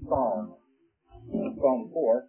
Psalm, Psalm 4.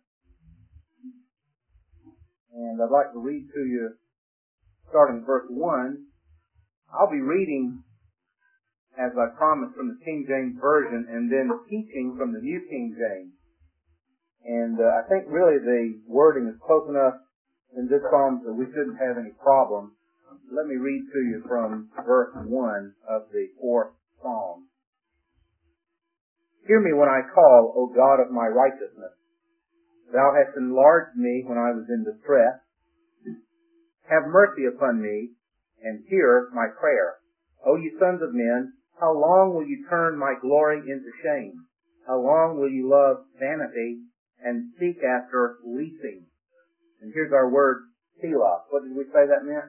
And I'd like to read to you, starting verse 1. I'll be reading, as I promised, from the King James Version, and then teaching from the New King James. And I think really the wording is close enough in this psalm that we shouldn't have any problem. Let me read to you from verse 1 of the 4th Psalm. Hear me when I call, O God of my righteousness. Thou hast enlarged me when I was in distress. Have mercy upon me, and hear my prayer. O ye sons of men, how long will you turn my glory into shame? How long will you love vanity and seek after leasing? And here's our word, Selah. What did we say that meant?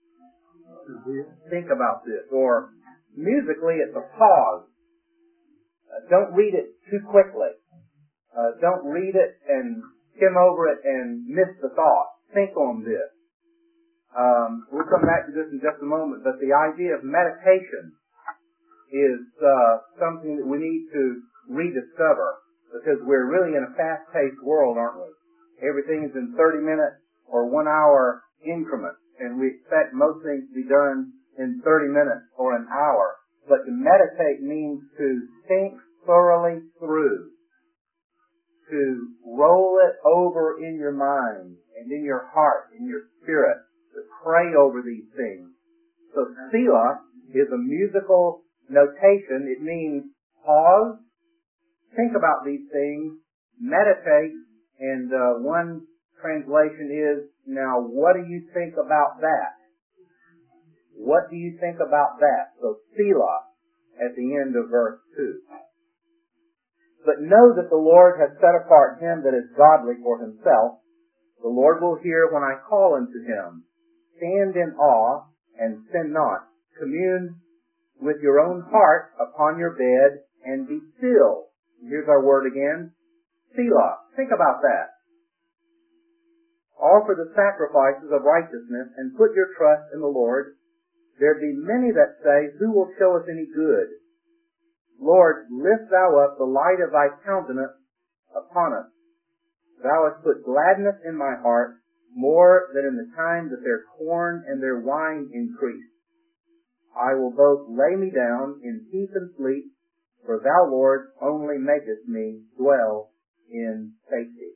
Think about this. Or musically, it's a pause. Don't read it too quickly. Don't read it and skim over it and miss the thought. Think on this. We'll come back to this in just a moment, but the idea of meditation is something that we need to rediscover, because we're really in a fast-paced world, aren't we? Everything is in 30-minute or 1-hour increments, and we expect most things to be done in 30 minutes or an hour. But to meditate means to think thoroughly through, to roll it over in your mind and in your heart, in your spirit, to pray over these things. So Selah is a musical notation. It means pause, think about these things, meditate, and one translation is, now what do you think about that? What do you think about that? So Selah at the end of verse 2. But know that the Lord has set apart him that is godly for himself. The Lord will hear when I call unto him. Stand in awe and sin not. Commune with your own heart upon your bed and be still. Here's our word again. Selah. Think about that. Offer the sacrifices of righteousness and put your trust in the Lord. There be many that say, who will show us any good? Lord, lift thou up the light of thy countenance upon us. Thou hast put gladness in my heart, more than in the time that their corn and their wine increased. I will both lay me down in peace and sleep, for thou, Lord, only makest me dwell in safety.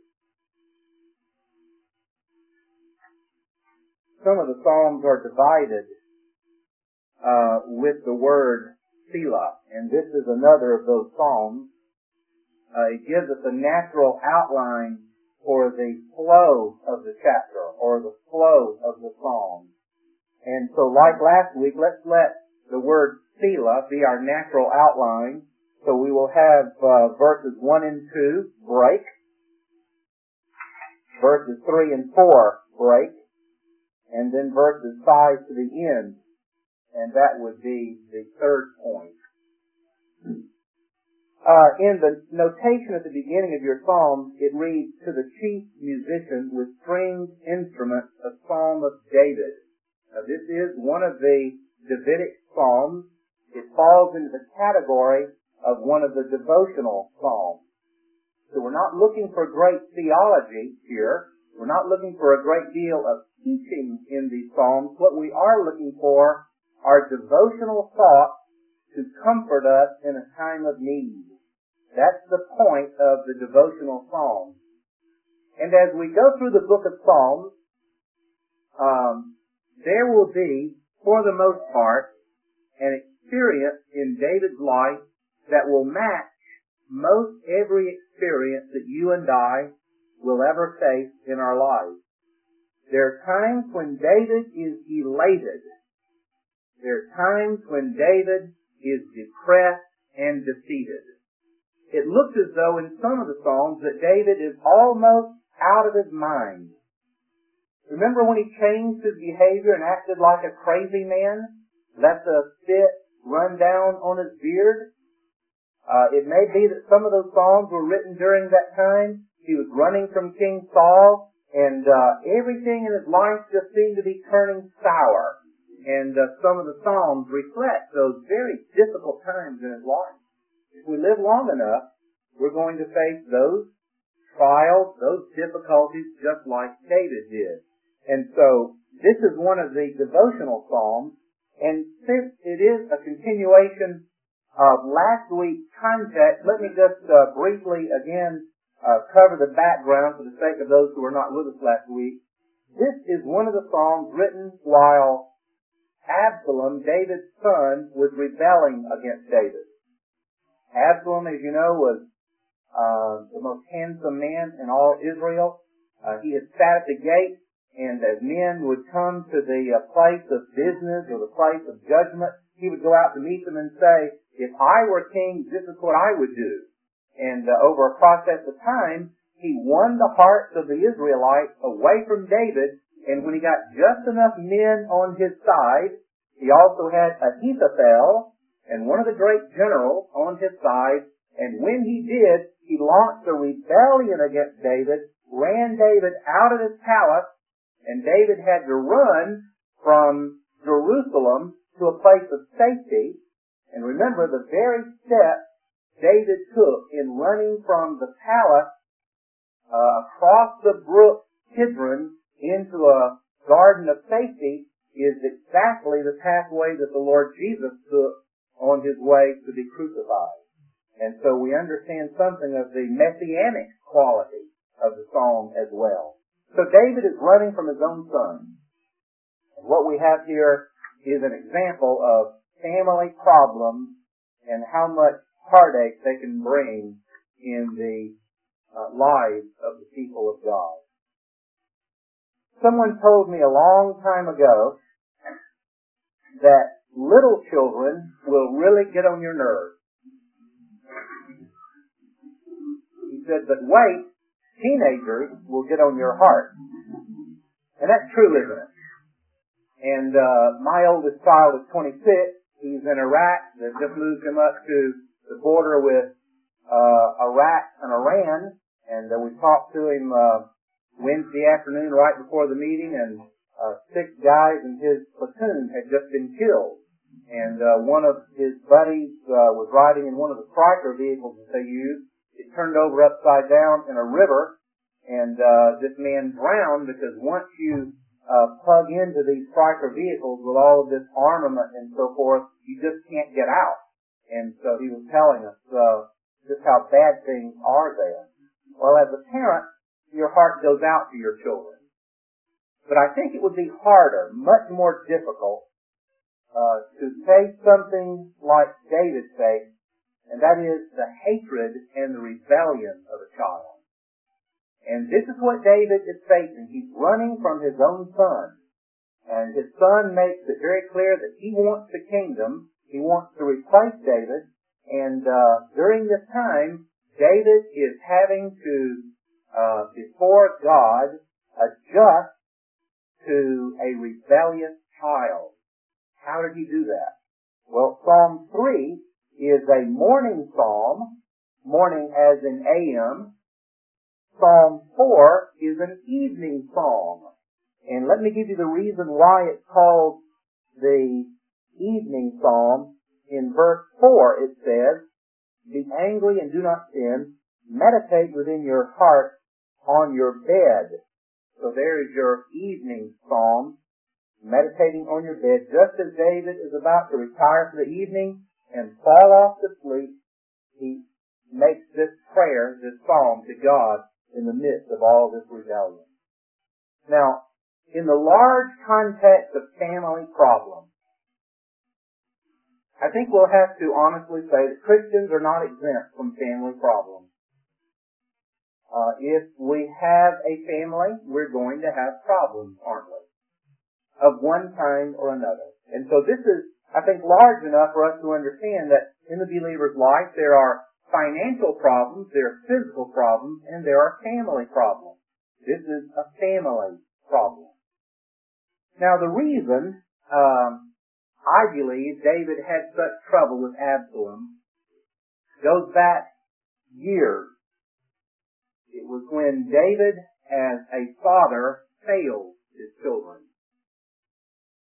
Some of the Psalms are divided with the word Selah, and this is another of those Psalms. It gives us a natural outline for the flow of the chapter, or the flow of the Psalm. And so like last week, let's let the word Selah be our natural outline. So we will have verses 1 and 2, break. Verses 3 and 4, break. And then verses 5 to the end. And that would be the third point. In the notation at the beginning of your psalm, it reads, to the chief musician with stringed instruments, a psalm of David. Now, this is one of the Davidic psalms. It falls into the category of one of the devotional psalms. So we're not looking for great theology here. We're not looking for a great deal of teaching in these psalms. What we are looking for are devotional thoughts to comfort us in a time of need. That's the point of the devotional psalms. And as we go through the book of Psalms, there will be, for the most part, an experience in David's life that will match most every experience that you and I will ever face in our lives. There are times when David is elated. There are times when David is depressed and defeated. It looks as though in some of the Psalms that David is almost out of his mind. Remember when he changed his behavior and acted like a crazy man? Let the spit run down on his beard? It may be that some of those Psalms were written during that time. He was running from King Saul, and everything in his life just seemed to be turning sour. And some of the Psalms reflect those very difficult times in his life. If we live long enough, we're going to face those trials, those difficulties, just like David did. And so, this is one of the devotional psalms, and since it is a continuation of last week's context, let me just briefly again cover the background for the sake of those who were not with us last week. This is one of the psalms written while Absalom, David's son, was rebelling against David. Absalom, as you know, was the most handsome man in all Israel. He had sat at the gate, and as men would come to the place of business or the place of judgment, he would go out to meet them and say, if I were king, this is what I would do. And over a process of time, he won the hearts of the Israelites away from David, and when he got just enough men on his side, he also had Ahithophel and one of the great generals on his side, and when he did, he launched a rebellion against David, ran David out of his palace, and David had to run from Jerusalem to a place of safety. And remember, the very step David took in running from the palace across the brook Kidron into a garden of safety is exactly the pathway that the Lord Jesus took on his way to be crucified. And so we understand something of the messianic quality of the psalm as well. So David is running from his own son. And what we have here is an example of family problems and how much heartache they can bring in the lives of the people of God. Someone told me a long time ago that little children will really get on your nerves. He said, but wait, teenagers will get on your heart. And that's true, isn't it? And my oldest child is 26. He's in Iraq. They've just moved him up to the border with Iraq and Iran. And we talked to him Wednesday afternoon right before the meeting, and 6 guys in his platoon had just been killed. And one of his buddies was riding in one of the Stryker vehicles that they used. It turned over upside down in a river, and this man drowned because once you plug into these Stryker vehicles with all of this armament and so forth, you just can't get out. And so he was telling us just how bad things are there. Well, as a parent, your heart goes out to your children. But I think it would be harder, much more difficult, to face something like David faced, and that is the hatred and the rebellion of a child. And this is what David is facing. He's running from his own son. And his son makes it very clear that he wants the kingdom. He wants to replace David. And during this time, David is having to, before God, adjust to a rebellious child. How did he do that? Well, Psalm 3 is a morning psalm, morning as in AM. Psalm 4 is an evening psalm. And let me give you the reason why it's called the evening psalm. In verse 4 it says, be angry and do not sin. Meditate within your heart on your bed. So there is your evening psalm, meditating on your bed. Just as David is about to retire for the evening and fall off to sleep, he makes this prayer, this psalm to God in the midst of all this rebellion. Now, in the large context of family problems, I think we'll have to honestly say that Christians are not exempt from family problems. If we have a family, we're going to have problems, aren't we? Of one kind or another. And so this is, I think, large enough for us to understand that in the believer's life there are financial problems, there are physical problems, and there are family problems. This is a family problem. Now the reason I believe David had such trouble with Absalom goes back years. It was when David, as a father, failed his children.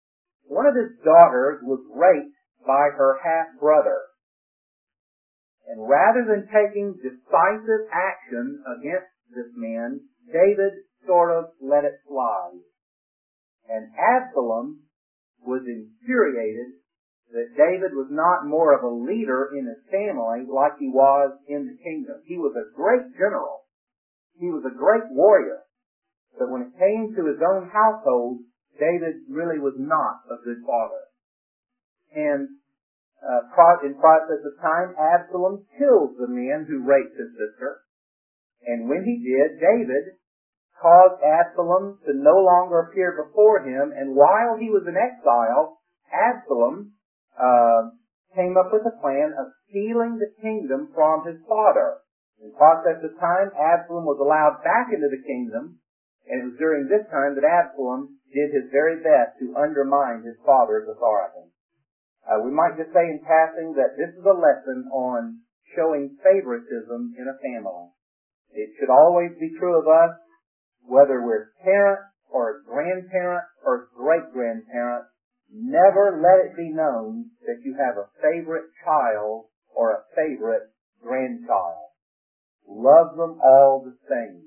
One of his daughters was raped by her half-brother. And rather than taking decisive action against this man, David sort of let it slide. And Absalom was infuriated that David was not more of a leader in his family like he was in the kingdom. He was a great general. He was a great warrior. But when it came to his own household, David really was not a good father. And in process of time, Absalom kills the man who raped his sister. And when he did, David caused Absalom to no longer appear before him. And while he was in exile, Absalom came up with a plan of stealing the kingdom from his father. In process of time, Absalom was allowed back into the kingdom, and it was during this time that Absalom did his very best to undermine his father's authority. We might just say in passing that this is a lesson on showing favoritism in a family. It should always be true of us, whether we're parents or grandparents or great-grandparents. Never let it be known that you have a favorite child or a favorite grandchild. Love them all the same.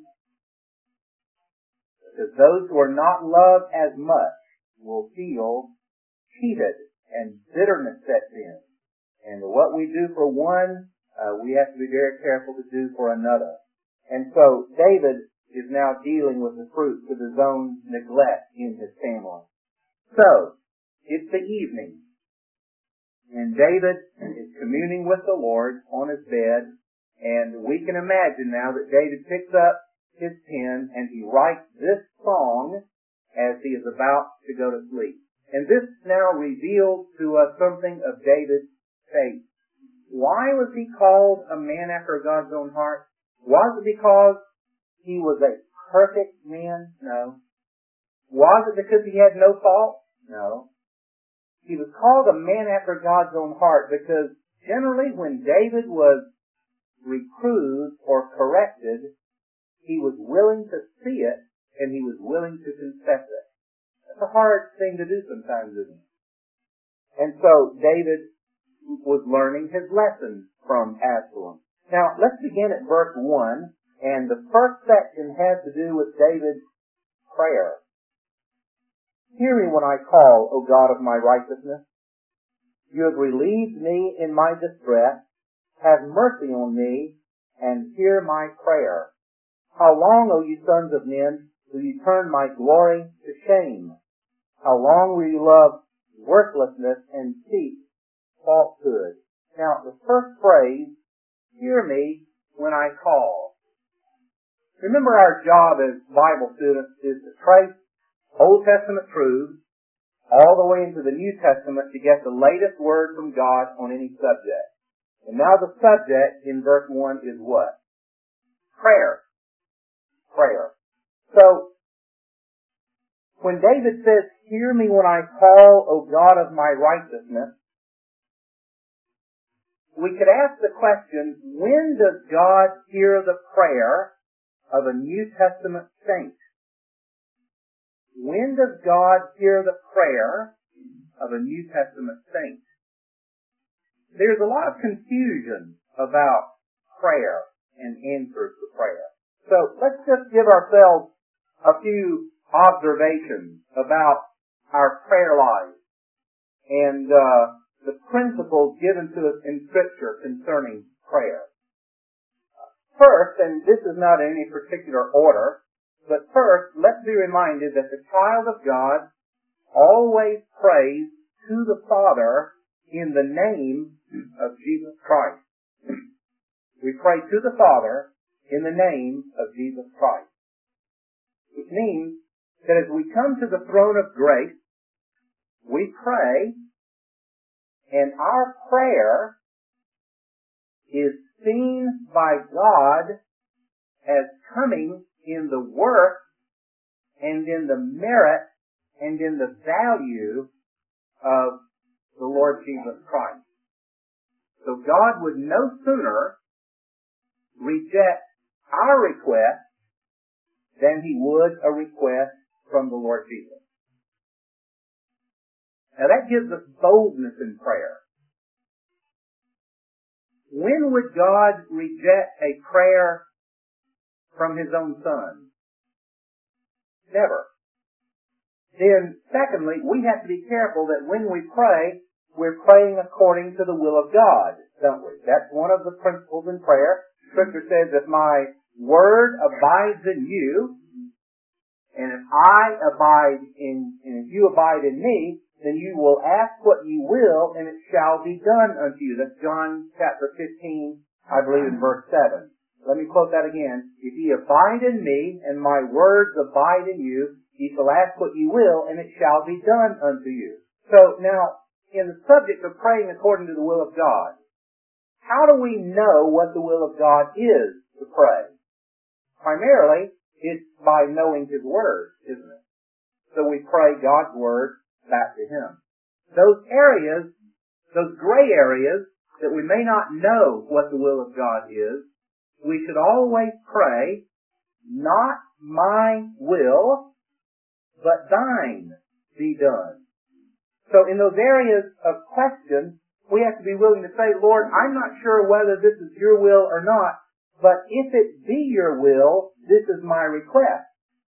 Because those who are not loved as much will feel cheated and bitterness sets in. And what we do for one, we have to be very careful to do for another. And so David is now dealing with the fruits of his own neglect in his family. So, it's the evening, and David is communing with the Lord on his bed, and we can imagine now that David picks up his pen and he writes this song as he is about to go to sleep. And this now reveals to us something of David's faith. Why was he called a man after God's own heart? Was it because he was a perfect man? No. Was it because he had no fault? No. He was called a man after God's own heart because generally when David was reproved or corrected, he was willing to see it and he was willing to confess it. That's a hard thing to do sometimes, isn't it? And so David was learning his lesson from Absalom. Now, let's begin at verse 1, and the first section has to do with David's prayer. Hear me when I call, O God of my righteousness. You have relieved me in my distress. Have mercy on me, and hear my prayer. How long, O you sons of men, will you turn my glory to shame? How long will you love worthlessness and seek falsehood? Now, the first phrase, hear me when I call. Remember, our job as Bible students is to trace Old Testament truths all the way into the New Testament to get the latest word from God on any subject. And now the subject in verse 1 is what? Prayer. Prayer. So, when David says, hear me when I call, O God of my righteousness, we could ask the question, when does God hear the prayer of a New Testament saint? When does God hear the prayer of a New Testament saint? There's a lot of confusion about prayer and answers to prayer. So let's just give ourselves a few observations about our prayer life and the principles given to us in Scripture concerning prayer. First, and this is not in any particular order, but first, let's be reminded that the child of God always prays to the Father in the name of Jesus Christ. We pray to the Father in the name of Jesus Christ. Which means that as we come to the throne of grace, we pray, and our prayer is seen by God as coming in the worth and in the merit and in the value of the Lord Jesus Christ. So God would no sooner reject our request than He would a request from the Lord Jesus. Now that gives us boldness in prayer. when would God reject a prayer from His own Son? Never. Then, secondly, we have to be careful that when we pray, we're praying according to the will of God, don't we? That's one of the principles in prayer. Scripture says, if my word abides in you, and if I abide in, and if you abide in me, then you will ask what you will, and it shall be done unto you. That's John chapter 15, I believe in verse 7. Let me quote that again. If ye abide in me, and my words abide in you, ye shall ask what ye will, and it shall be done unto you. So now, in the subject of praying according to the will of God, how do we know what the will of God is to pray? Primarily, it's by knowing His Word, isn't it? So we pray God's Word back to Him. Those areas, those gray areas that we may not know what the will of God is, we should always pray, not my will, but thine be done. So in those areas of question, we have to be willing to say, Lord, I'm not sure whether this is your will or not, but if it be your will, this is my request.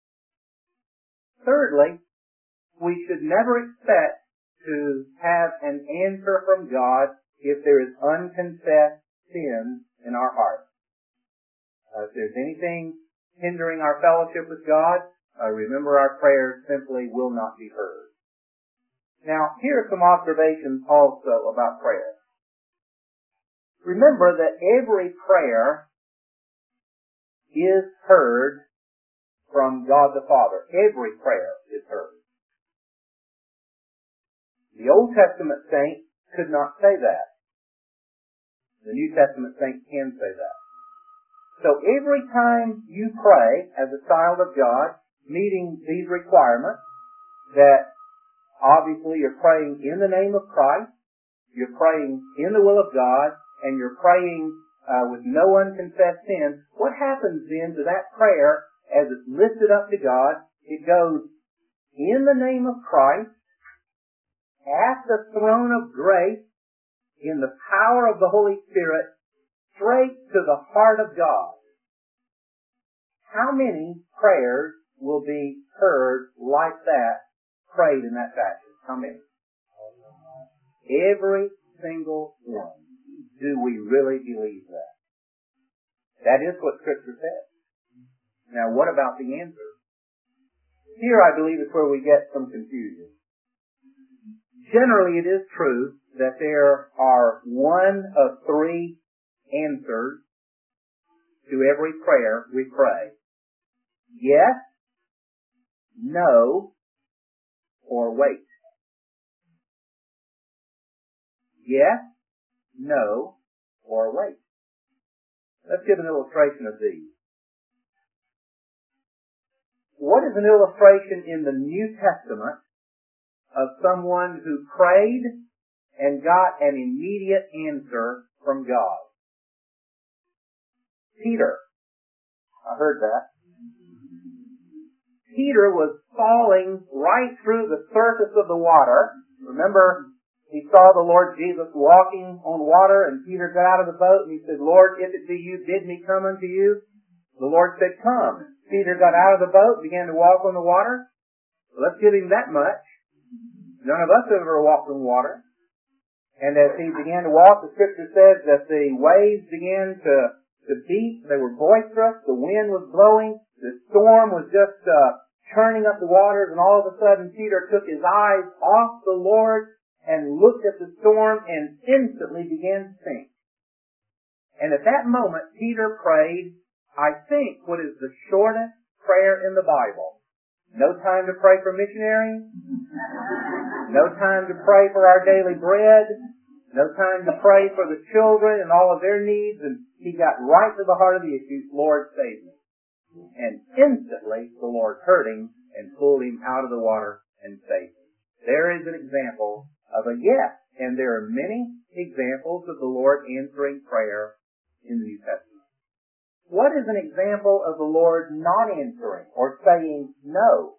Thirdly, we should never expect to have an answer from God if there is unconfessed sin in our heart. If there's anything hindering our fellowship with God, remember our prayers simply will not be heard. Now, here are some observations also about prayer. Remember that every prayer is heard from God the Father. Every prayer is heard. The Old Testament saints could not say that. The New Testament saints can say that. So every time you pray as a child of God, meeting these requirements, that obviously you're praying in the name of Christ, you're praying in the will of God, and you're praying with no unconfessed sin, what happens then to that prayer as it's lifted up to God? It goes in the name of Christ, at the throne of grace, in the power of the Holy Spirit, straight to the heart of God. How many prayers will be heard like that, prayed in that fashion? How many? Every single one. Do we really believe that? That is what Scripture says. Now, what about the answer? Here, I believe, is where we get some confusion. Generally, it is true that there are one of three answers to every prayer we pray. Yes, no, or wait. Yes, no, or wait. Let's give an illustration of these. What is an illustration in the New Testament of someone who prayed and got an immediate answer from God? Peter. I heard that. Peter was falling right through the surface of the water. Remember, he saw the Lord Jesus walking on water, and Peter got out of the boat and he said, Lord, if it be you, bid me come unto you. The Lord said, come. Peter got out of the boat, began to walk on the water. Well, let's give him that much. None of us have ever walked on water. And as he began to walk, the Scripture says that the waves began to beat. They were boisterous. The wind was blowing. The storm was just churning up the waters. And all of a sudden, Peter took his eyes off the Lord and looked at the storm and instantly began to sink. And at that moment, Peter prayed, I think, what is the shortest prayer in the Bible. No time to pray for missionaries. No time to pray for our daily bread. No time to pray for the children and all of their needs. And he got right to the heart of the issue. Lord, save me. And instantly the Lord heard him and pulled him out of the water and saved him. There is an example of a yes. And there are many examples of the Lord answering prayer in the New Testament. What is an example of the Lord not answering or saying no?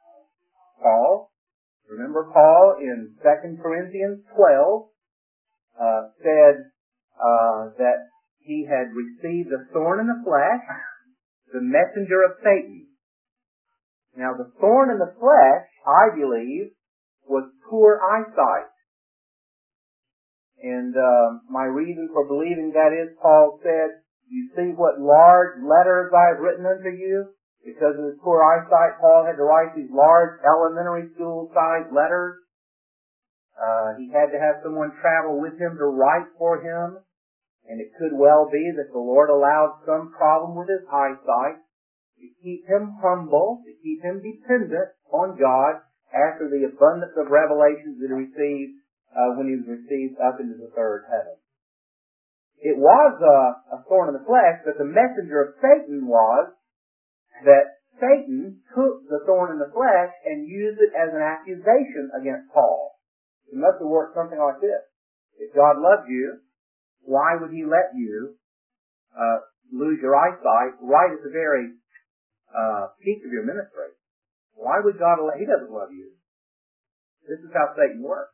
Paul. Remember Paul in 2 Corinthians 12. said that he had received a thorn in the flesh, the messenger of Satan. Now, the thorn in the flesh, I believe, was poor eyesight. And my reason for believing that is, Paul said, "You see what large letters I have written unto you?" Because of his poor eyesight, Paul had to write these large elementary school-sized letters. He had to have someone travel with him to write for him. And it could well be that the Lord allowed some problem with his eyesight to keep him humble, to keep him dependent on God after the abundance of revelations that he received when he was received up into the third heaven. It was a thorn in the flesh, but the messenger of Satan was that Satan took the thorn in the flesh and used it as an accusation against Paul. It must have worked something like this. If God loved you, why would he let you lose your eyesight right at the very peak of your ministry? Why would God let? He doesn't love you. This is how Satan works.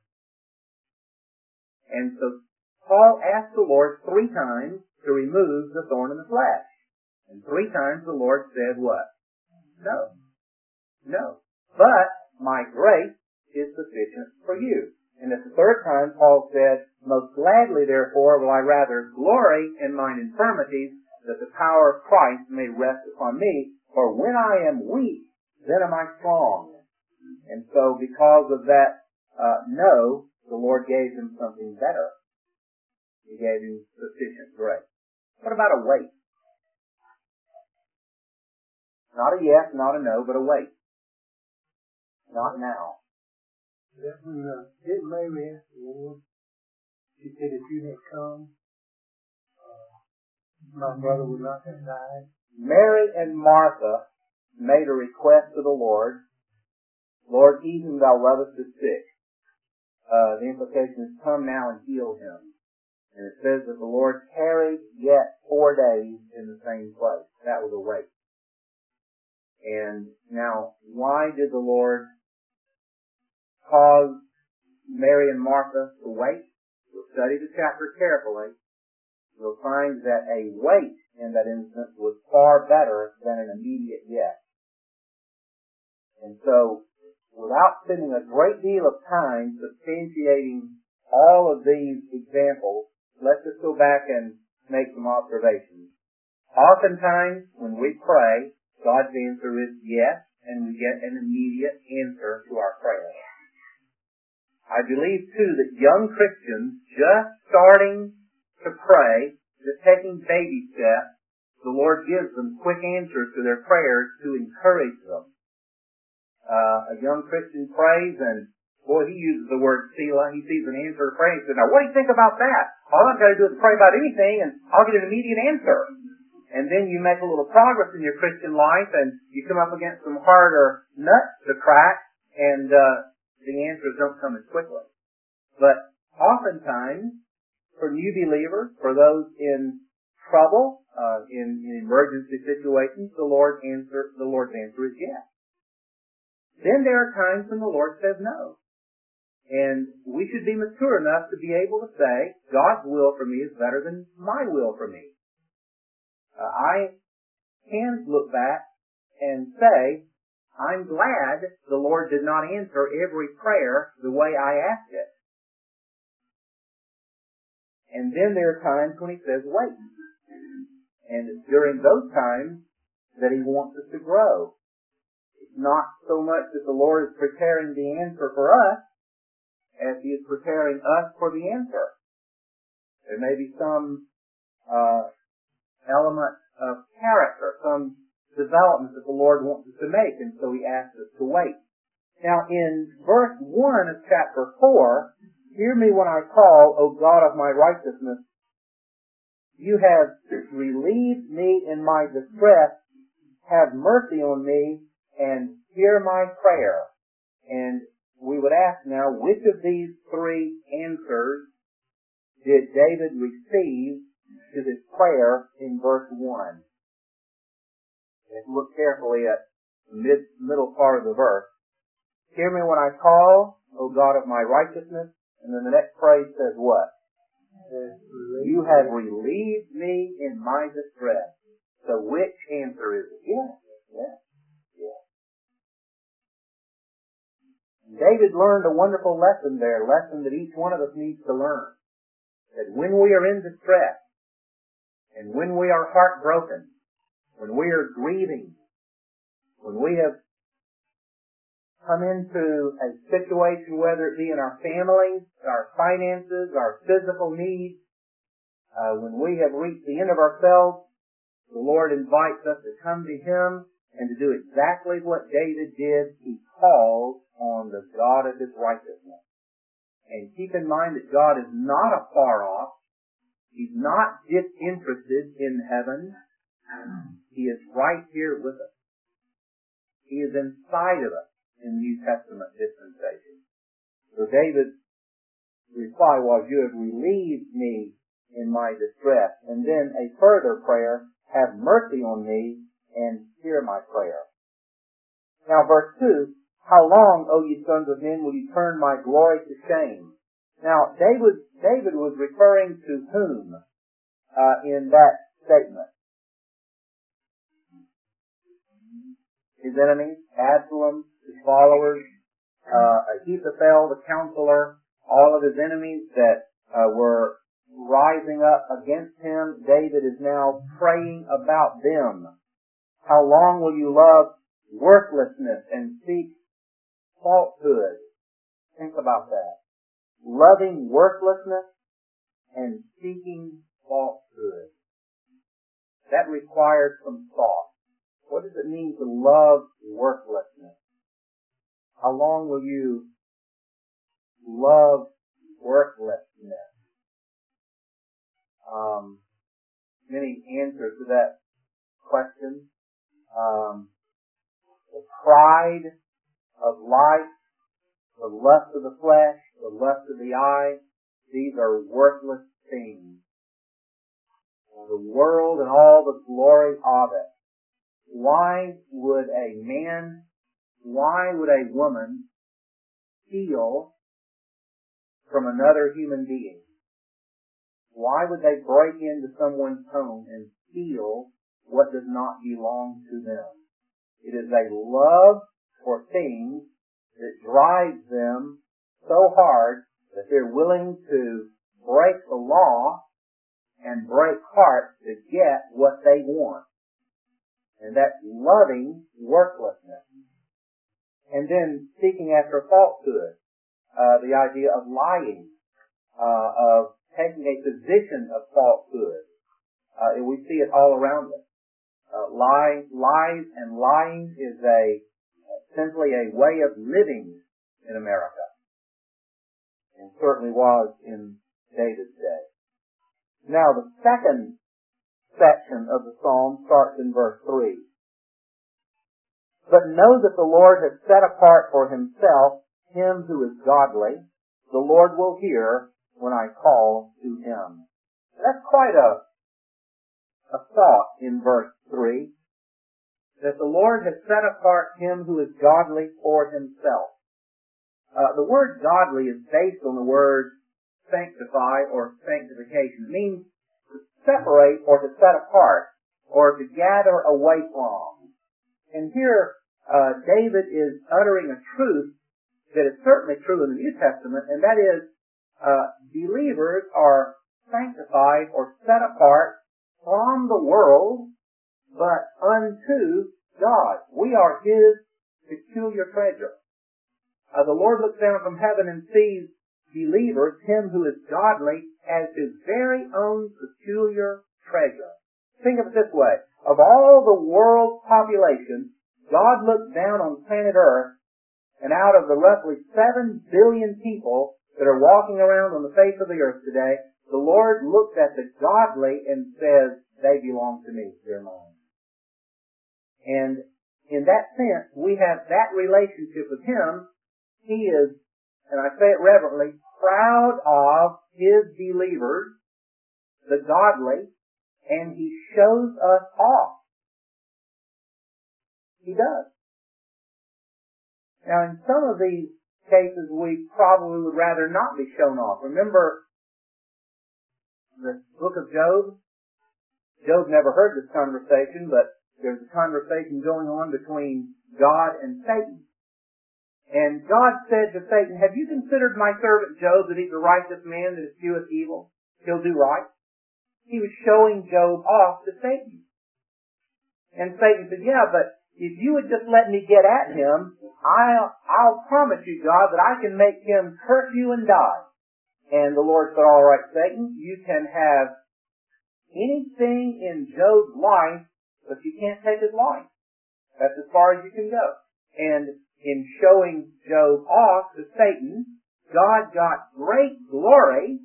And so Paul asked the Lord 3 times to remove the thorn in the flesh. And 3 times the Lord said what? No. No. But my grace is sufficient for you. And at the 3rd time, Paul said, "Most gladly, therefore, will I rather glory in mine infirmities, that the power of Christ may rest upon me. For when I am weak, then am I strong." And so because of that no, the Lord gave him something better. He gave him sufficient grace. What about a wait? Not a yes, not a no, but a wait. Not now. That when didn't Mary ask the Lord? She said, "If you had come, my brother would not have died." Mary and Martha made a request to the Lord. "Lord, he whom thou lovest is sick." The implication is, "Come now and heal him." And it says that the Lord tarried yet 4 days in the same place. That was a wait. And now, why did the Lord cause Mary and Martha to wait? We'll study the chapter carefully. You'll find that a wait in that instance was far better than an immediate yes. And so, without spending a great deal of time substantiating all of these examples, let's just go back and make some observations. Oftentimes, when we pray, God's answer is yes, and we get an immediate answer to our prayer. I believe, too, that young Christians just starting to pray, just taking baby steps, the Lord gives them quick answers to their prayers to encourage them. A young Christian prays, and boy, he uses the word Selah. He sees an answer to prayer. He says, "Now, what do you think about that? All I've got to do is pray about anything, and I'll get an immediate answer." And then you make a little progress in your Christian life, and you come up against some harder nuts to crack, and the answers don't come as quickly. But oftentimes, for new believers, for those in trouble, in emergency situations, the Lord's answer is yes. Then there are times when the Lord says no. And we should be mature enough to be able to say, God's will for me is better than my will for me. I can look back and say, I'm glad the Lord did not answer every prayer the way I asked it. And then there are times when he says, wait. And it's during those times that he wants us to grow. It's not so much that the Lord is preparing the answer for us as he is preparing us for the answer. There may be some element of character, some development that the Lord wants us to make, and so he asks us to wait. Now, in verse 1 of chapter 4, hear me when I call, O God of my righteousness. You have relieved me in my distress. Have mercy on me and hear my prayer. And we would ask now, which of these 3 answers did David receive to his prayer in verse 1? Let's look carefully at the middle part of the verse. Hear me when I call, O God of my righteousness. And then the next phrase says what? You have relieved me in my distress. So which answer is it? Yes, yes, yes. David learned a wonderful lesson there, a lesson that each one of us needs to learn. That when we are in distress, and when we are heartbroken, when we are grieving, when we have come into a situation, whether it be in our families, our finances, our physical needs, when we have reached the end of ourselves, the Lord invites us to come to Him and to do exactly what David did. He calls on the God of His righteousness. And keep in mind that God is not afar off. He's not disinterested in heaven. He is right here with us. He is inside of us in New Testament dispensation. So David's reply was, you have relieved me in my distress. And then a further prayer, have mercy on me and hear my prayer. Now verse 2, how long, O ye sons of men, will you turn my glory to shame? Now David was referring to whom in that statement? His enemies, Absalom, his followers, Ahithophel, the counselor, all of his enemies that were rising up against him. David is now praying about them. How long will you love worthlessness and seek falsehood? Think about that. Loving worthlessness and seeking falsehood. That requires some thought. What does it mean to love worthlessness? How long will you love worthlessness? Many answers to that question. The pride of life, the lust of the flesh, the lust of the eye, these are worthless things. The world and all the glory of it. Why would a man, why would a woman steal from another human being? Why would they break into someone's home and steal what does not belong to them? It is a love for things that drives them so hard that they're willing to break the law and break hearts to get what they want. And that's loving worthlessness. And then seeking after falsehood, the idea of lying, of taking a position of falsehood. And we see it all around us. Lies and lying is simply a way of living in America. And certainly was in David's day. Now the second section of the psalm starts in verse 3. But know that the Lord has set apart for himself him who is godly. The Lord will hear when I call to him. That's quite a thought in verse 3. That the Lord has set apart him who is godly for himself. The word godly is based on the word sanctify or sanctification. It means to separate or to set apart or to gather away from. And here David is uttering a truth that is certainly true in the New Testament, and that is believers are sanctified or set apart from the world, but unto God. We are His peculiar treasure. The Lord looks down from heaven and sees believers, him who is godly, as His very own peculiar treasure. Think of it this way. Of all the world's population, God looks down on planet Earth, and out of the roughly 7 billion people that are walking around on the face of the earth today, the Lord looks at the godly and says, they belong to me, they're mine. And in that sense, we have that relationship with Him. He is, and I say it reverently, proud of His believers, the godly, and He shows us off. He does. Now, in some of these cases, we probably would rather not be shown off. Remember the book of Job, Job never heard this conversation, but there's a conversation going on between God and Satan. And God said to Satan, have you considered my servant Job, that he's a righteous man that escheweth evil? He'll do right. He was showing Job off to Satan. And Satan said, yeah, but if you would just let me get at him, I'll promise you, God, that I can make him curse you and die. And the Lord said, all right, Satan, you can have anything in Job's life, but you can't take his life. That's as far as you can go. And in showing Job off to Satan, God got great glory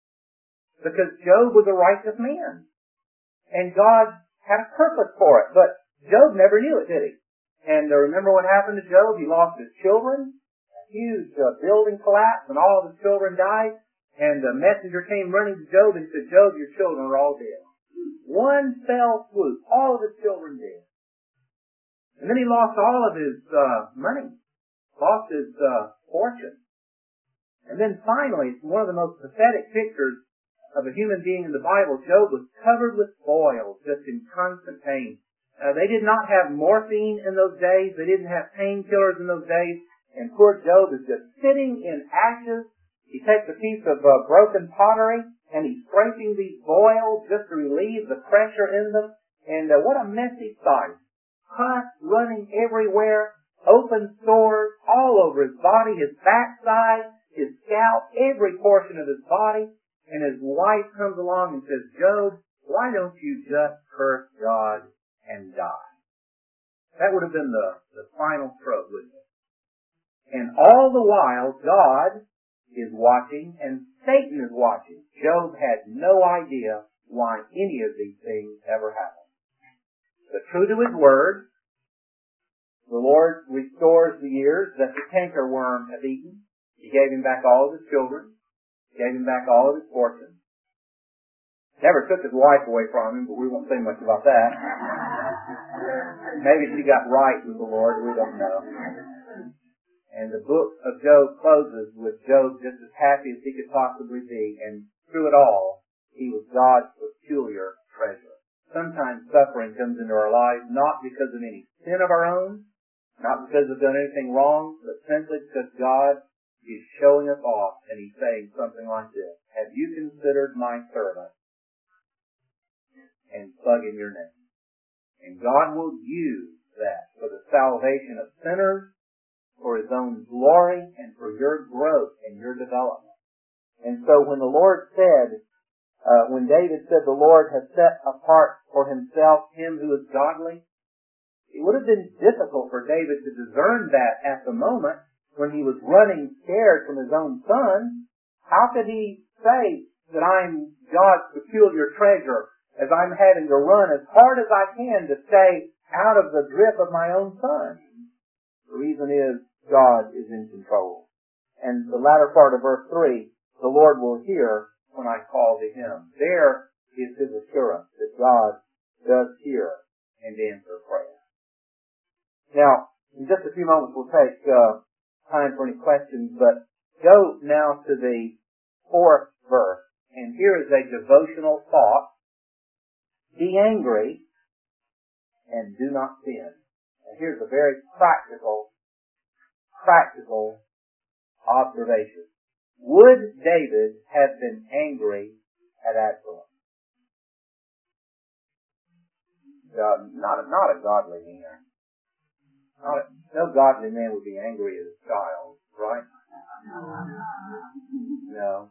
because Job was a righteous man. And God had a purpose for it. But Job never knew it, did he? And remember what happened to Job? He lost his children. A huge building collapsed and all of his children died. And the messenger came running to Job and said, Job, your children are all dead. One fell swoop, all of his children dead. And then he lost all of his money, lost his fortune. And then finally, it's one of the most pathetic pictures of a human being in the Bible. Job was covered with boils, just in constant pain. They did not have morphine in those days. They didn't have painkillers in those days. And poor Job is just sitting in ashes. He takes a piece of broken pottery and he's scraping these boils just to relieve the pressure in them. And what a messy sight. Pus running everywhere, open sores all over his body, his backside, his scalp, every portion of his body. And his wife comes along and says, Job, why don't you just curse God and die? That would have been the final stroke, wouldn't it? And all the while, God is watching and Satan is watching. Job had no idea why any of these things ever happened. But true to his word, the Lord restores the years that the cankerworm had eaten. He gave him back all of his children, gave him back all of his fortune. Never took his wife away from him, but we won't say much about that. Maybe she got right with the Lord, we don't know. And the book of Job closes with Job just as happy as he could possibly be. And through it all, he was God's peculiar treasure. Sometimes suffering comes into our lives not because of any sin of our own, not because we've done anything wrong, but simply because God is showing us off and He's saying something like this. Have you considered my servant? And plug in your name. And God will use that for the salvation of sinners, for His own glory, and for your growth and your development. And so when the Lord said, when David said the Lord has set apart for Himself him who is godly, it would have been difficult for David to discern that at the moment when he was running scared from his own son. How could he say that I'm God's peculiar treasure as I'm having to run as hard as I can to stay out of the grip of my own son? The reason is God is in control. And the latter part of verse 3, the Lord will hear when I call to Him. There is his assurance that God does hear and answer prayer. Now, in just a few moments we'll take time for any questions, but go now to the 4th verse. And here is a devotional thought. Be angry and do not sin. And here's a very practical observation. Would David have been angry at Absalom? Not a godly man. No godly man would be angry at his child, right? No.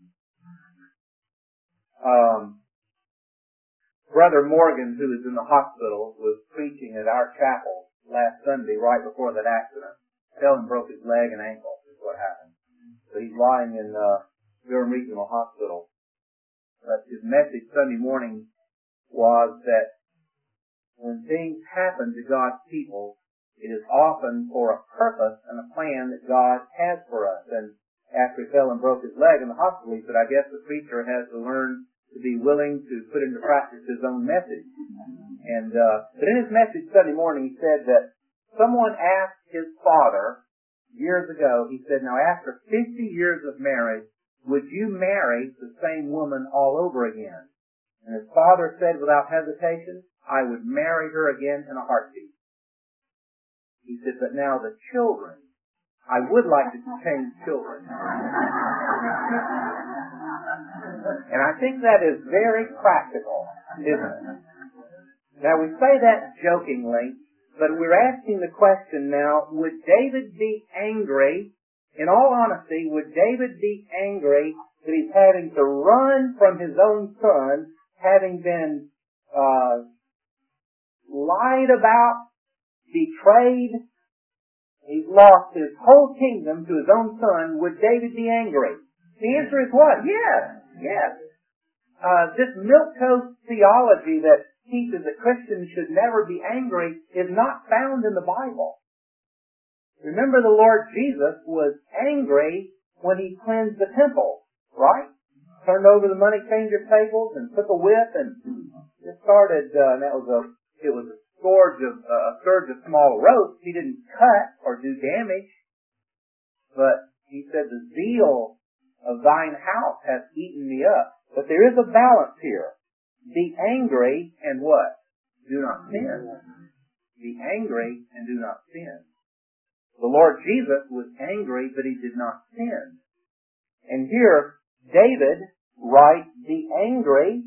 Brother Morgan, who is in the hospital, was preaching at our chapel last Sunday right before that accident. Fell and broke his leg and ankle is what happened. So he's lying in Durham Regional Hospital. But his message Sunday morning was that when things happen to God's people, it is often for a purpose and a plan that God has for us. And after he fell and broke his leg in the hospital, he said, I guess the preacher has to learn to be willing to put into practice his own message. And but in his message Sunday morning, he said that someone asked his father years ago, he said, now after 50 years of marriage, would you marry the same woman all over again? And his father said without hesitation, I would marry her again in a heartbeat. He said, but now the children, I would like to change children. And I think that is very practical, isn't it? Now we say that jokingly, but we're asking the question now, would David be angry, in all honesty, would David be angry that he's having to run from his own son, having been lied about, betrayed, he's lost his whole kingdom to his own son, would David be angry? The answer is what? Yes. This milquetoast theology that teaches that Christians should never be angry is not found in the Bible. Remember, the Lord Jesus was angry when he cleansed the temple, right? Turned over the money changer tables and took a whip and just started, it was a scourge of small ropes. He didn't cut or do damage, but he said, the zeal of thine house hath eaten me up. But there is a balance here. Be angry and what? Do not sin. Be angry and do not sin. The Lord Jesus was angry, but he did not sin. And here, David writes, be angry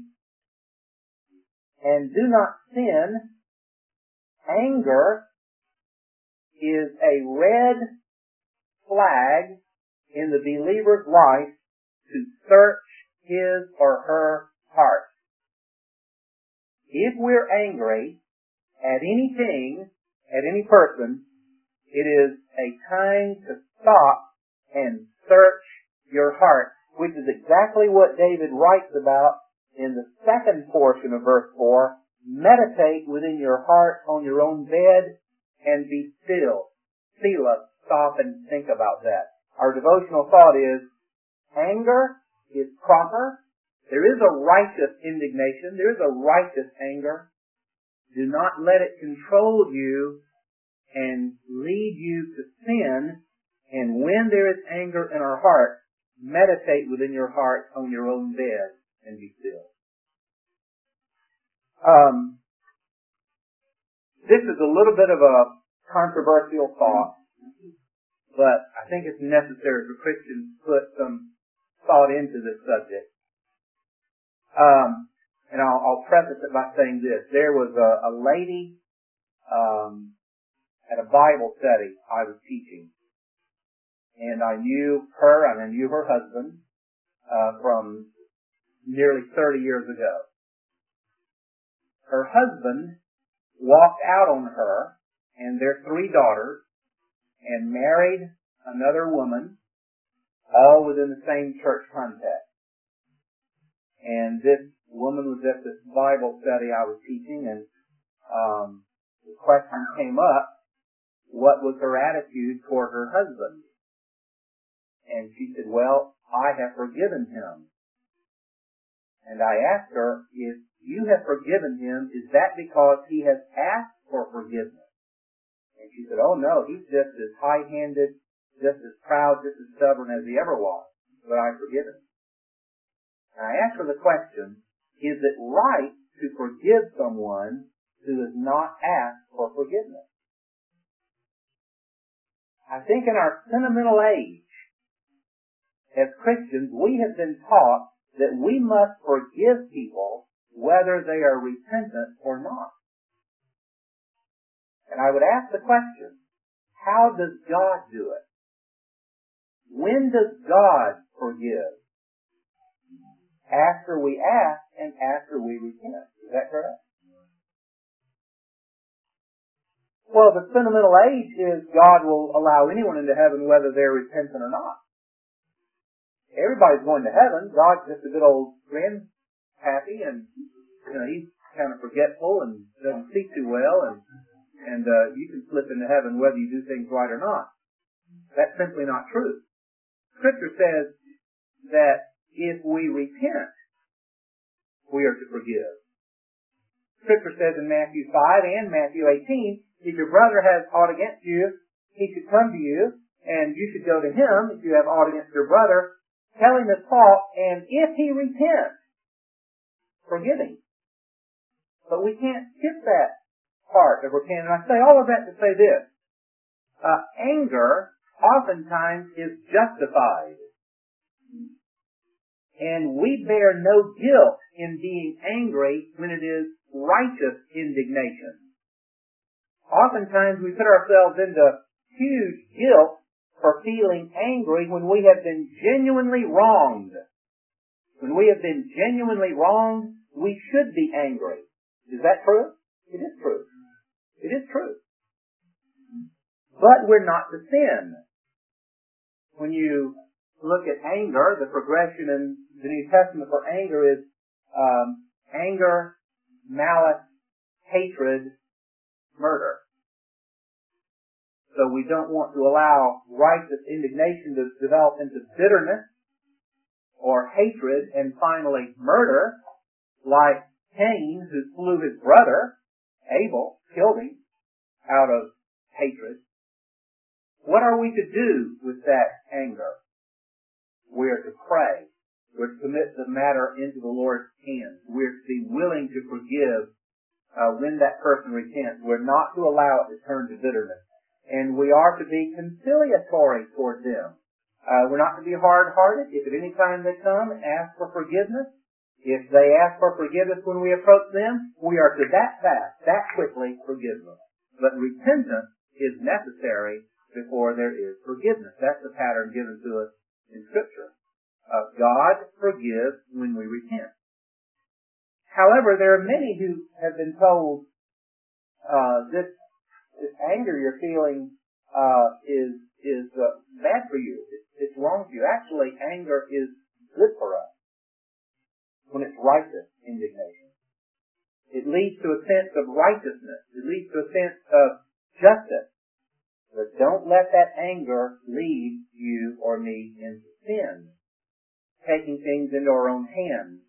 and do not sin. Anger is a red flag in the believer's life to search his or her heart. If we're angry at anything, at any person, it is a time to stop and search your heart, which is exactly what David writes about in the second portion of verse 4. Meditate within your heart on your own bed and be still. Selah, stop and think about that. Our devotional thought is, anger is proper. There is a righteous indignation. There is a righteous anger. Do not let it control you and lead you to sin. And when there is anger in our heart, meditate within your heart on your own bed and be still. This is a little bit of a controversial thought, but I think it's necessary for Christians to put some thought into this subject. And I'll preface it by saying this. There was a lady at a Bible study I was teaching. And I knew her and I knew her husband from nearly 30 years ago. Her husband walked out on her and their 3 daughters and married another woman, all within the same church context. And this woman was at this Bible study I was teaching, and the question came up, what was her attitude toward her husband? And she said, well, I have forgiven him. And I asked her, if you have forgiven him, is that because he has asked for forgiveness? And she said, oh no, he's just as high-handed, just as proud, just as stubborn as he ever was, but I forgive him. And I asked her the question, is it right to forgive someone who has not asked for forgiveness? I think in our sentimental age, as Christians, we have been taught that we must forgive people whether they are repentant or not. And I would ask the question, how does God do it? When does God forgive? After we ask and after we repent. Is that correct? Well, the sentimental age is God will allow anyone into heaven whether they're repentant or not. Everybody's going to heaven. God's just a good old grandpappy, and he's kind of forgetful and doesn't see too well, and you can slip into heaven whether you do things right or not. That's simply not true. Scripture says that if we repent, we are to forgive. Scripture says in Matthew 5 and Matthew 18, if your brother has aught against you, he should come to you, and you should go to him if you have aught against your brother. tell him his fault, and if he repents, forgive him. But we can't skip that part of repenting. And I say all of that to say this. Anger oftentimes is justified. And we bear no guilt in being angry when it is righteous indignation. Oftentimes we put ourselves into huge guilt for feeling angry when we have been genuinely wronged. When we have been genuinely wronged, we should be angry. Is that true? It is true. It is true. But we're not to sin. When you look at anger, the progression in the New Testament for anger is anger, malice, hatred, murder. So we don't want to allow righteous indignation to develop into bitterness or hatred and finally murder, like Cain, who slew his brother, Abel, killed him out of hatred. What are we to do with that anger? We are to pray. We're to commit the matter into the Lord's hands. We're to be willing to forgive when that person repents. We're not to allow it to turn to bitterness. And we are to be conciliatory toward them. We're not to be hard-hearted. If at any time they come, ask for forgiveness. If they ask for forgiveness when we approach them, we are to that quickly forgive them. But repentance is necessary before there is forgiveness. That's the pattern given to us in Scripture. God forgives when we repent. However, there are many who have been told this anger you're feeling is bad for you. It's wrong for you. Actually, anger is good for us when it's righteous indignation. It leads to a sense of righteousness. It leads to a sense of justice. But don't let that anger lead you or me into sin. Taking things into our own hands.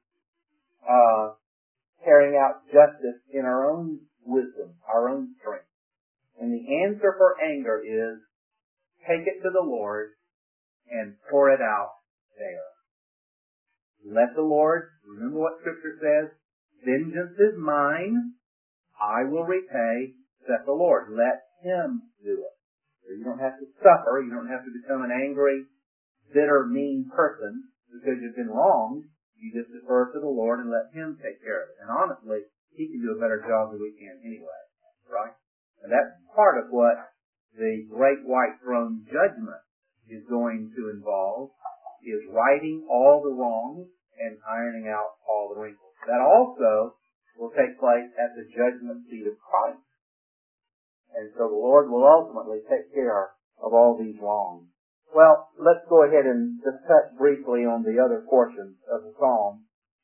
Carrying out justice in our own wisdom, our own strength. And the answer for anger is take it to the Lord and pour it out there. Let the Lord, remember what Scripture says, vengeance is mine, I will repay, saith the Lord. Let Him do it. So you don't have to suffer, you don't have to become an angry, bitter, mean person because you've been wronged. You just defer to the Lord and let Him take care of it. And honestly, He can do a better job than we can anyway, right? And that's part of what the Great White Throne Judgment is going to involve, is righting all the wrongs and ironing out all the wrinkles. That also will take place at the judgment seat of Christ. And so the Lord will ultimately take care of all these wrongs. Well, let's go ahead and just touch briefly on the other portions of the psalm.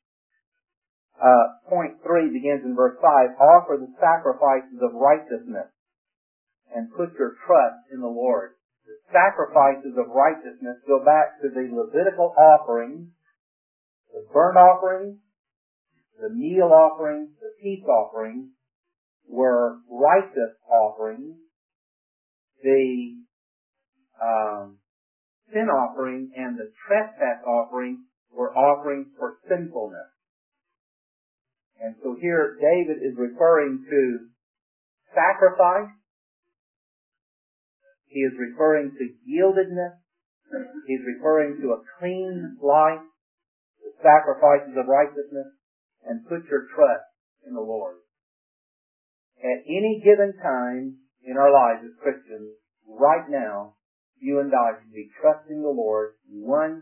Point 3 begins in verse 5. Offer the sacrifices of righteousness and put your trust in the Lord. The sacrifices of righteousness go back to the Levitical offerings, the burnt offerings, the meal offerings, the peace offerings were righteous offerings. The sin offering and the trespass offering were offerings for sinfulness. And so here David is referring to sacrifice. He is referring to yieldedness. He's referring to a clean life, the sacrifices of righteousness, and put your trust in the Lord. At any given time in our lives as Christians, right now, you and I should be trusting the Lord 100%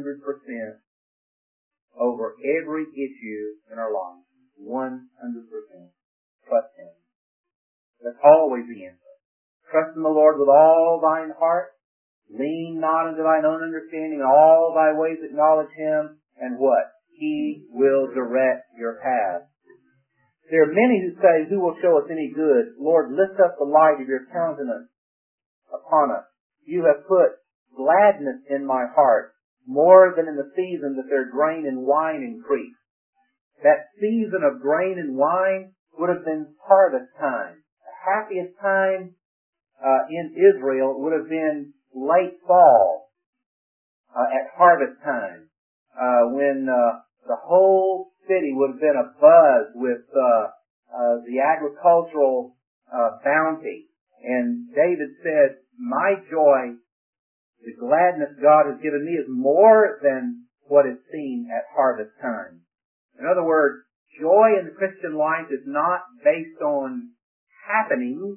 over every issue in our lives. 100%. Trust Him. That's always the answer. Trust in the Lord with all thine heart. Lean not unto thine own understanding. In all thy ways acknowledge Him. And what? He will direct your path. There are many who say, who will show us any good? Lord, lift up the light of your countenance upon us. You have put gladness in my heart, more than in the season that their grain and wine increased. That season of grain and wine would have been harvest time. The happiest time in Israel would have been late fall. at harvest time, when the whole city would have been abuzz with the agricultural bounty. And David said, my joy, the gladness God has given me, is more than what is seen at harvest time. In other words, joy in the Christian life is not based on happenings.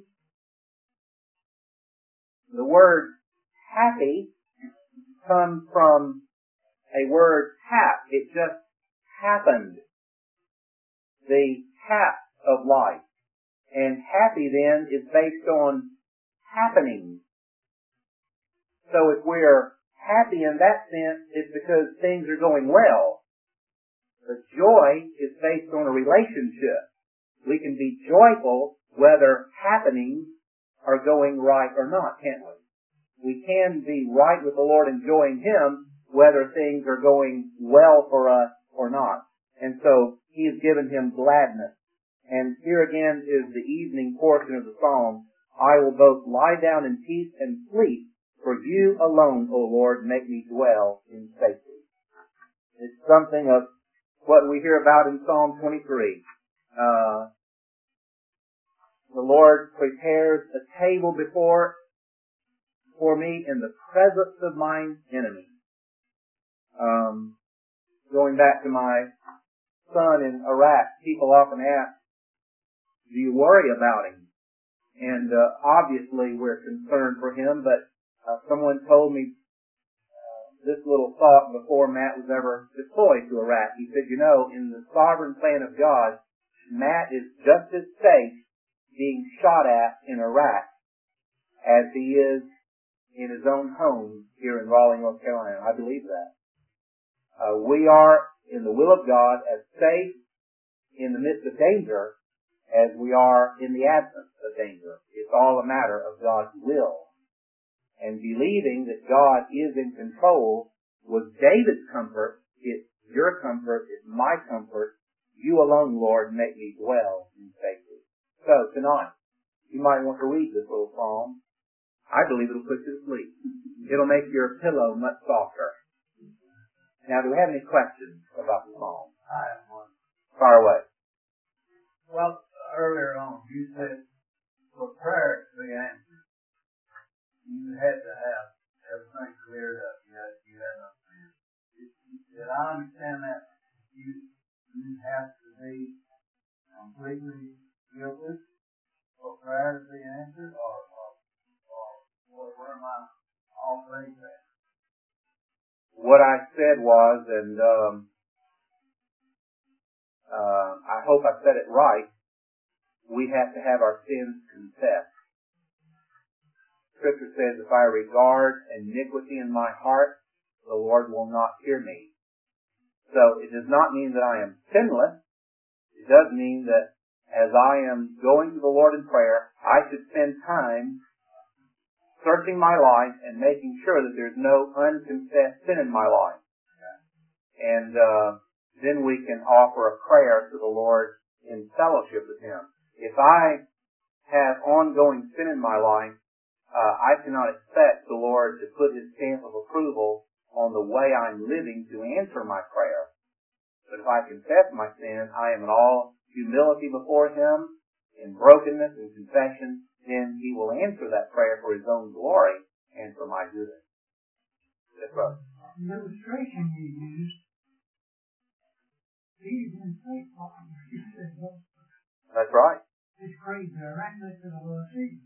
The word happy comes from a word hap. It just happened. The hap of life. And happy then is based on happenings. So if we're happy in that sense, it's because things are going well. But joy is based on a relationship. We can be joyful whether happenings are going right or not, can't we? We can be right with the Lord, enjoying Him, whether things are going well for us or not. And so He has given him gladness. And here again is the evening portion of the psalm. I will both lie down in peace and sleep, for you alone, O Lord, make me dwell in safety. It's something of what we hear about in Psalm 23. The Lord prepares a table before me in the presence of mine enemies. Going back to my son in Iraq, people often ask, do you worry about him? And obviously we're concerned for him, but someone told me this little thought before Matt was ever deployed to Iraq. He said, in the sovereign plan of God, Matt is just as safe being shot at in Iraq as he is in his own home here in Raleigh, North Carolina. I believe that. We are, in the will of God, as safe in the midst of danger as we are in the absence of danger. It's all a matter of God's will. And believing that God is in control was David's comfort. It's your comfort. It's my comfort. You alone, Lord, make me dwell in safety. So tonight, you might want to read this little psalm. I believe it'll put you to sleep. It'll make your pillow much softer. Now, do we have any questions about the psalm? I have one. Fire away. Well, earlier on, you said for prayer to be answered, you had to have everything cleared up. You had no sin. Did I understand that you have to be completely guilty for prayer to be answered, or where am I all things at? What I said was, and I hope I said it right, we have to have our sins confessed. Scripture says, if I regard iniquity in my heart, the Lord will not hear me. So it does not mean that I am sinless. It does mean that as I am going to the Lord in prayer, I should spend time searching my life and making sure that there's no unconfessed sin in my life. And then we can offer a prayer to the Lord in fellowship with Him. If I have ongoing sin in my life, I cannot expect the Lord to put His stamp of approval on the way I'm living to answer my prayer. But if I confess my sin, I am in all humility before Him, in brokenness and confession, then He will answer that prayer for His own glory and for my good. That's right. The illustration you used, He didn't say Father. He said Lord. That's right. It's crazy. I ran that to the Lord Jesus.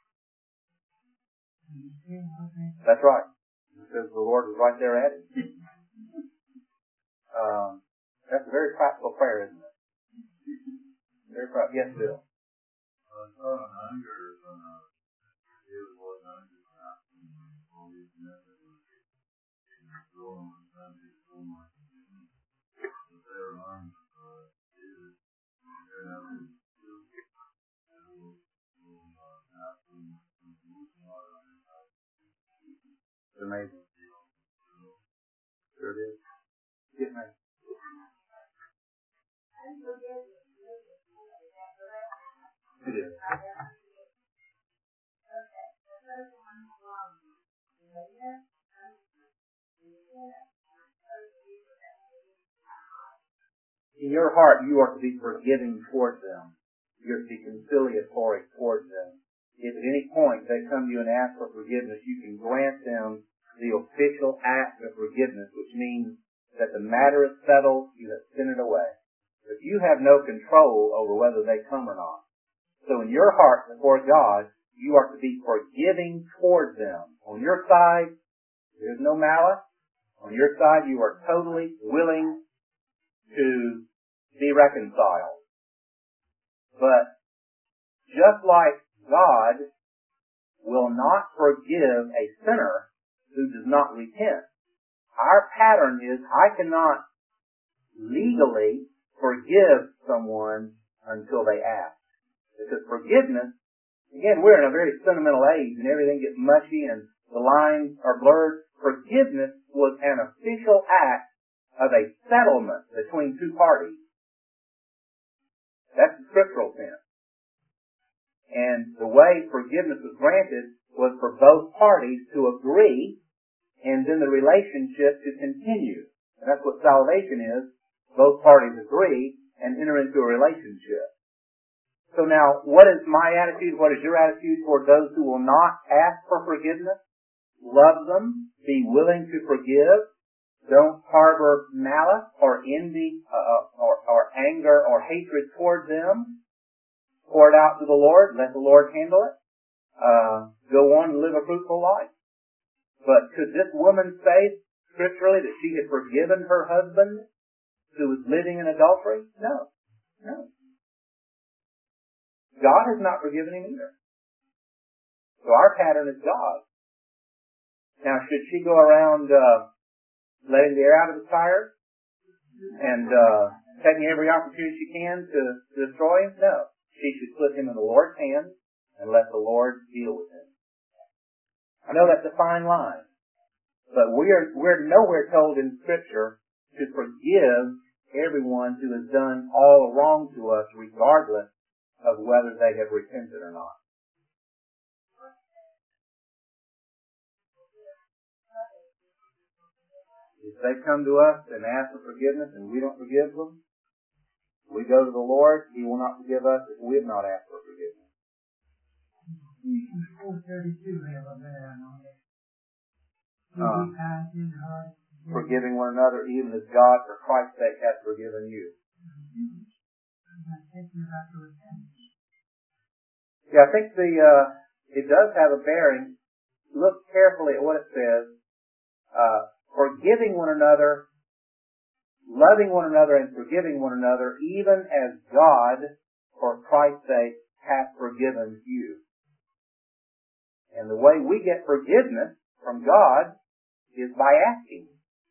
That's right. Because the Lord was right there at him. That's a very practical prayer, isn't it? Very practical. Yes, Bill. It's amazing. Sure it is. Yes, ma'am. It is. In your heart, you are to be forgiving towards them. You're to be conciliatory towards them. If at any point they come to you and ask for forgiveness, you can grant them the official act of forgiveness, which means that the matter is settled, you have sent it away. But you have no control over whether they come or not. So in your heart before God, you are to be forgiving towards them. On your side, there's no malice. On your side, you are totally willing to be reconciled. But just like God will not forgive a sinner who does not repent, our pattern is I cannot legally forgive someone until they ask. Because forgiveness, again, we're in a very sentimental age and everything gets mushy and the lines are blurred. Forgiveness was an official act of a settlement between two parties. That's the scriptural sense. And the way forgiveness was granted was for both parties to agree and then the relationship to continue. And that's what salvation is. Both parties agree and enter into a relationship. So now, what is my attitude? What is your attitude toward those who will not ask for forgiveness? Love them. Be willing to forgive. Don't harbor malice or envy or anger or hatred toward them. Pour it out to the Lord. Let the Lord handle it. Go on and live a fruitful life. But could this woman say scripturally that she had forgiven her husband who was living in adultery? No. No. God has not forgiven him either. So our pattern is God. Now, should she go around letting the air out of the tires and taking every opportunity she can to destroy him? No. She should put him in the Lord's hands and let the Lord deal with him. I know that's a fine line, but we're nowhere told in Scripture to forgive everyone who has done all wrong to us, regardless of whether they have repented or not. If they come to us and ask for forgiveness and we don't forgive them, we go to the Lord. He will not forgive us if we have not asked for forgiveness. Ephesians 4:32 have a man on it. Forgiving one another, even as God, for Christ's sake, hath forgiven you. Yeah, I think it does have a bearing. Look carefully at what it says. Forgiving one another, loving one another, and forgiving one another, even as God, for Christ's sake, hath forgiven you. And the way we get forgiveness from God is by asking.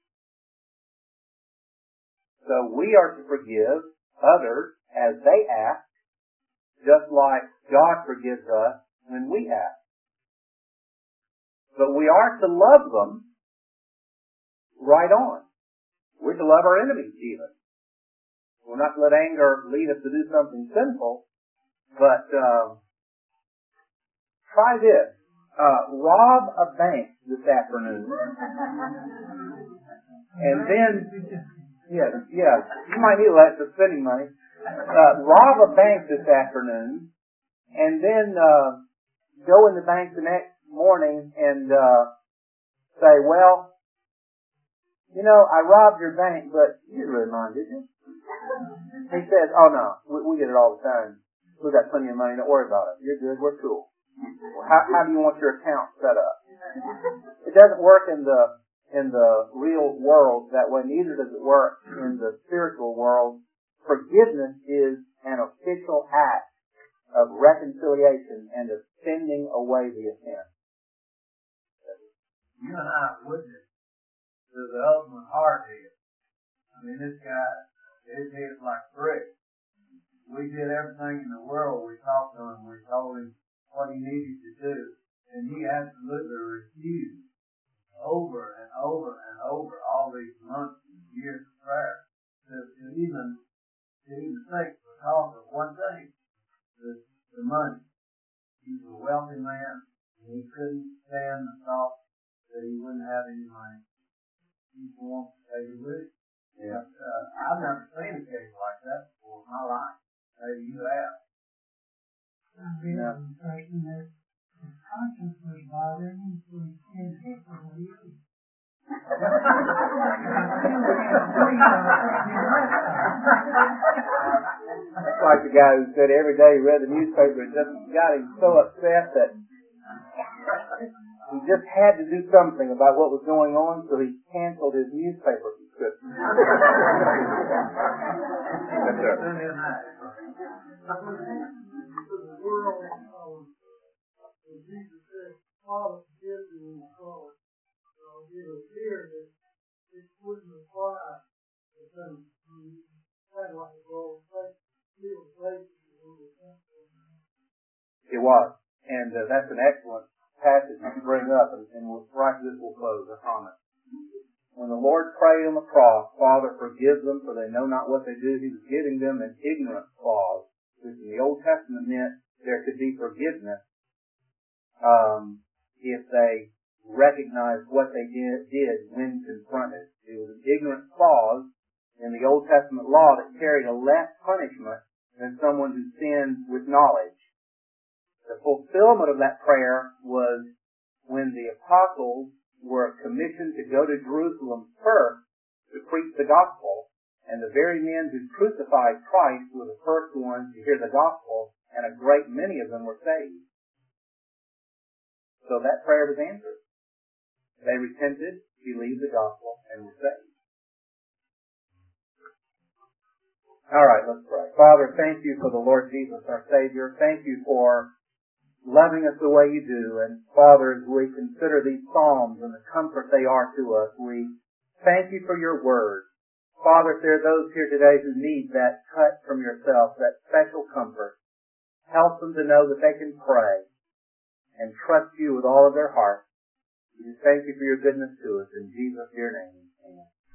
So we are to forgive others as they ask, just like God forgives us when we ask. But we are to love them right on. We're to love our enemies even. We're not to let anger lead us to do something sinful, but try this. Rob a bank this afternoon. And then, you might need that for spending money. Rob a bank this afternoon, and then go in the bank the next morning and say, well, you know, I robbed your bank, but you didn't really mind, did you? He says, oh no, we get it all the time. We've got plenty of money, don't worry about it. You're good, we're cool. Well, how do you want your account set up? It doesn't work in the real world that way. Neither does it work in the spiritual world. Forgiveness is an official act of reconciliation and of sending away the offense. You and I witnessed to the ultimate hard head. I mean, this guy, his head's like brick. We did everything in the world. We talked to him. We told him what he needed to do. And he absolutely refused over and over and over all these months and years of prayer to even think because of one thing, the money. He was a wealthy man and he couldn't stand the thought that he wouldn't have any money. you want to stay with it. Yeah. I've never seen a case like that before in my life. Maybe you have. I've been the impression that his conscience was bothering him, so he can't hit for what he is. It's like the guy who said every day he read the newspaper, it just got him so upset that he just had to do something about what was going on, so he canceled his newspaper subscription. Yes, sir. The world, Jesus said, Father, forgive me when you call it. It appeared that it wouldn't apply because you had like a gold plate, steel plate. It was. And that's an excellent passage to bring up, and right this will close, I promise. When the Lord prayed on the cross, Father, forgive them, for they know not what they do, He was giving them an ignorance clause, which in the Old Testament meant there could be forgiveness if they recognized what they did when confronted. It was an ignorance clause in the Old Testament law that carried a less punishment than someone who sinned with knowledge. The fulfillment of that prayer was when the apostles were commissioned to go to Jerusalem first to preach the gospel, and the very men who crucified Christ were the first ones to hear the gospel, and a great many of them were saved. So that prayer was answered. They repented, believed the gospel, and were saved. All right, let's pray. Father, thank you for the Lord Jesus, our Savior. Thank you for loving us the way you do. And Father, as we consider these Psalms and the comfort they are to us, we thank you for your word. Father, if there are those here today who need that touch from yourself, that special comfort, help them to know that they can pray and trust you with all of their heart. We thank you for your goodness to us. In Jesus' dear name, amen.